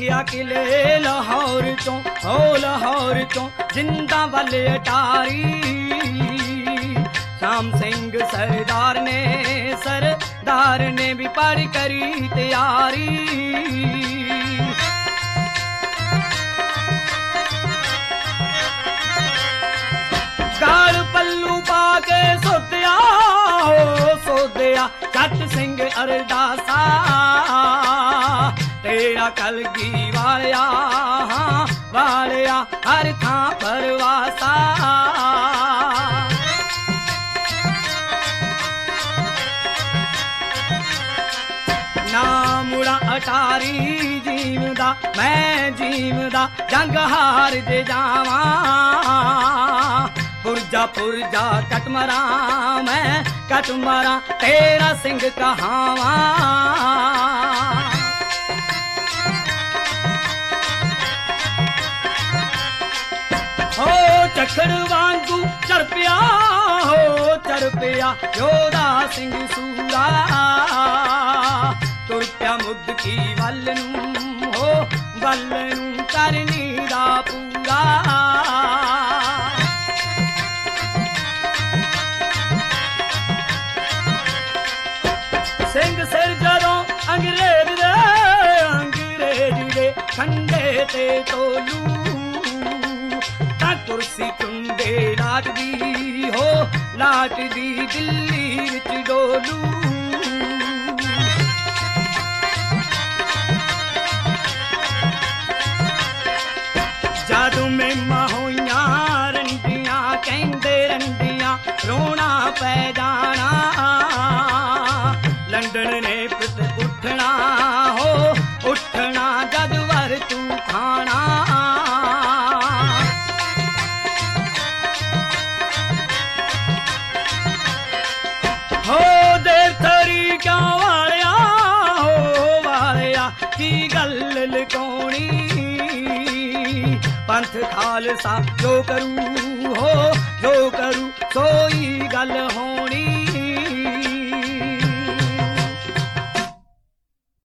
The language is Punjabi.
ਗਿਆ ਕਿਲੇ ਲਾਹੌਰ ਚੋਂ ਹੋ ਲਾਹੌਰ ਚੋਂ ਜਿੰਦਾਂ ਵੱਲ ਅਟਾਰੀ ਸ਼ਾਮ ਸਿੰਘ ਸਰਦਾਰ ਨੇ ਵੀ ਪੜ ਕਰੀ ਤਿਆਰੀ ਗਾਲ ਪੱਲੂ ਪਾ ਕੇ ਸੋਧਿਆ ਹੋ ਸੋਧਿਆ ਜੱਟ ਸਿੰਘ ਅਰਦਾਸਾ ਤੇਰਾ ਕਲਗੀ ਵਾਲਿਆ ਹਰ ਥਾਂ ਪਰਵਾਸਾ ਨਾ ਮੁੜਾ ਅਟਾਰੀ ਜੀਵਦਾ ਮੈਂ ਜੀਵਦਾ ਜੰਗ ਹਾਰ ਜੇ ਜਾਵਾਂ ਪੁਰਜਾ ਕੱਟ ਮਰਾਂ ਮੈਂ ਕੱਟ ਮਰਾਂ ਤੇਰਾ ਸਿੰਘ ਕਹਾਵਾਂ ਹੋ ਚੱਖੜ ਵਾਂਗੂ ਚੜ ਪਿਆ ਯੋਧਾ ਸਿੰਘ ਸੂਰਾ ਤੁਰ ਪਿਆ ਮੁੱਦਕੀ ਵੱਲ ਨੂੰ ਕਰਨੀ ਦਾ ਪੂਰਾ ਸਿੰਘ ਸਿਰ ਜਦੋਂ ਅੰਗਰੇਜ਼ ਦੇ ਖੰਡੇ ਤੇ ਤੋਲੂ ਤਾਂ ਕੁਰਸੀ ਟੁੰਡੇ ਲਾਟਦੀ ਦਿੱਲੀ ਵਿੱਚ ਡੋਲੂ ਜਾਦੂ ਮੇਮਾ ਹੋਈਆਂ ਰੰਡੀਆਂ ਕਹਿੰਦੇ ਰੰਡੀਆਂ ਰੋਣਾ ਪੈ ਜਾਣਾ ਲੰਡਨ ਨੇ ਪੁੱਤ ਉੱਠਣਾ ਜਦ ਵਰ ਤੂੰ ਖਾਣਾ ਹੋ ਦੇਰ ਥਰੀ ਕਿਉਂ ਵਾਲਿਆ ਕੀ ਗੱਲ ਲਕਾਉਣੀ ਪੰਥ ਖਾਲਸਾ ਜੋ ਕਰੂ ਸੋਈ ਗੱਲ ਹੋਣੀ